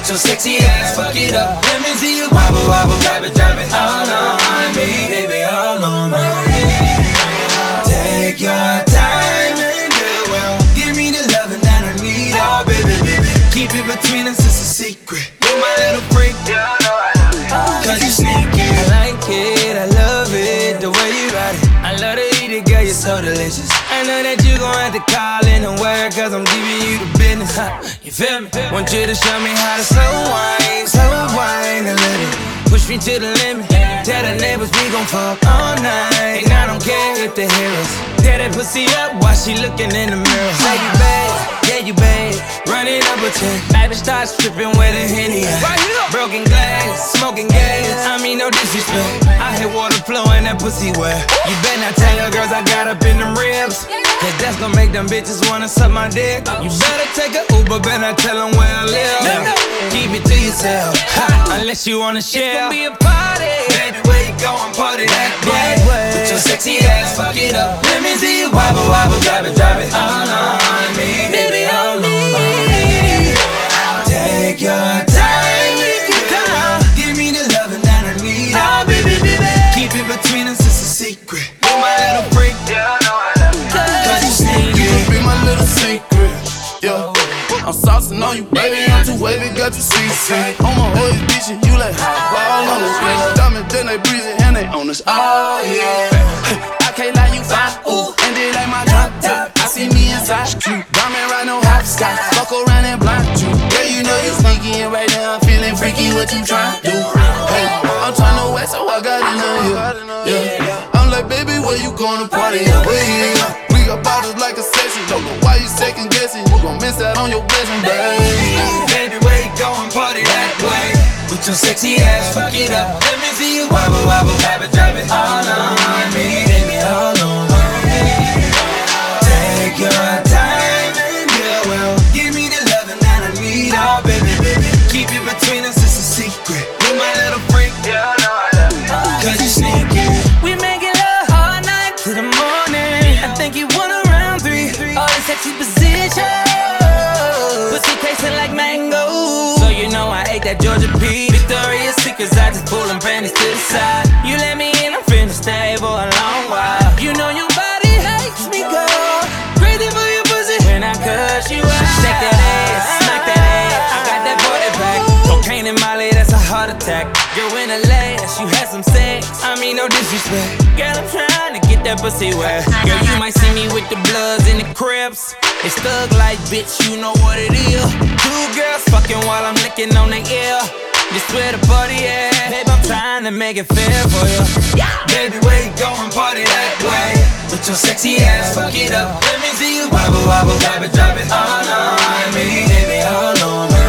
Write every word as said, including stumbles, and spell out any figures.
with your sexy ass, fuck it up. Let me see you wobble, wobble, drive it, drive it all on me, baby, all on me. Take your time and do well. Give me the loving that I need, oh baby, baby. Keep it between us, it's a secret. You're my little freak, yeah, I know I love it. Cause you sneaky. I like it, I love it, the way you ride it. I love to eat it, girl, you're so delicious. I know that you gon' have to call in and work, cause I'm giving you the business, huh? You feel me? Want you to show me how to slow wine, slow wine a little. Push me to the limit. Tell the neighbors we gon' fuck all night. And I don't care if they hear us. Tear that pussy up while she looking in the mirror. Say you bad, yeah you bad. Running up a check. Baby start stripping with a Henny. Broken glass, smoking gas. I mean no disrespect. I hear water flowing, that pussy wet. You better not tell your girls I got up in them ribs, cause that's gon' make them bitches wanna suck my dick. You better take a Uber, better not tell them where I live. Keep it to yourself, ha, unless you wanna share. It's gonna be a party. Baby, where you going? Party that way. Put your sexy ass, fuck it up. Let me see you wobble, wobble, drive it, drive it all on me, baby, all on me. Take your time, girl. Give me the loving that I need, oh baby, baby. Keep it between us, it's a secret. You're my little freak, yeah, I know I love you. Cause you sneaky. You can be my little secret, yeah. I'm saucing on you, baby, I'm too wavy, got you seasick. On my hood, bitch, and you like hot ball on the screen. Diamond, then they breezy, and they on us, oh yeah. I can't lie, you fine, ooh, and they like my top top. I see me inside you, diamond right no hopscotch. Fuck around and blind you, girl, you know you sneaky, and right now I'm feeling freaky, what you tryna do? Hey, I'm tryna wet, so I got in here, yeah. I'm like, baby, where you gonna party? Where you at? We got bottles like a session, don't know why you second guessing. You gon' miss out on your blessing, babe. Baby, where you going? Party that way. With your sexy ass, fuck it up. Let me see you wobble, wobble, drive it, drive it all on me, baby, all on me. Take your time and get well. Give me the loving that I need, oh baby, baby. Keep it between us, it's a secret. You're my little freak, yeah, I know I love you. Cause you sneaky. We making love all night to the morning. I think you want around three. All in sexy position. Pussy tasting like mango. So you know I ate that Georgia peach. Victoria's Secrets, I just pull them panties to the side. You let me in, I'm finna stay for a long while. You know your body makes me go crazy for your pussy when I cut you out. Shake that ass, smack that ass. I got that body back. Cocaine and Molly, that's a heart attack. Girl, in the last, you had some sex. I mean no disrespect. Girl, I'm trying to get that pussy wet. Girl, you might see me with the Bloods and the Crips. It's thug like, bitch, you know what it is. Two girls fucking while I'm licking on their ear. Just where the party at. Babe, I'm trying to make it fair for you. Yeah. Baby, where you going? Party that way. With your sexy ass, fuck it up. Let me see you wobble, wobble, drive it, drive it all on me, baby, all on me.